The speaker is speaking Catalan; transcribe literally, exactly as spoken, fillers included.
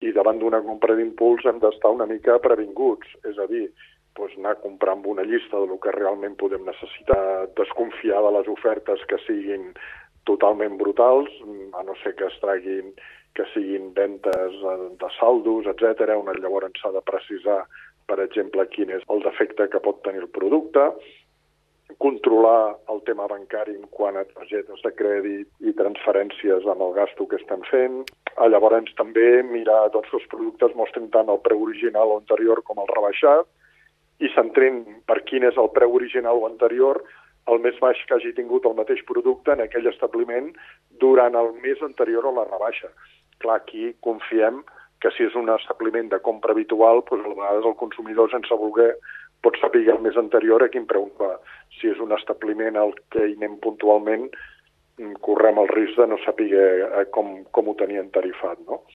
i davant d'una compra d'impuls hem d'estar una mica previnguts, és a dir, doncs anar a comprar amb una llista del que realment podem necessitar, desconfiar de les ofertes que siguin totalment brutals, a no ser que es traguin, que siguin ventes de saldos, etcètera, on llavors s'ha de precisar, per exemple, quin és el defecte que pot tenir el producte, controlar el tema bancari quant a targetes de crèdit i transferències amb el gasto que estem fent. Llavors també mirar tots els productes mostren tant el preu original o anterior com el rebaixat i centrem per quin és el preu original o anterior el més baix que hagi tingut el mateix producte en aquell establiment durant el mes anterior a la rebaixa. Clar, aquí confiem que si és un establiment de compra habitual, doncs a vegades el consumidor sense voler pot saber el mes anterior a quin preu va. Si és un establiment al que hi anem puntualment, correm el risc de no saber com, com ho tenien tarifat, no?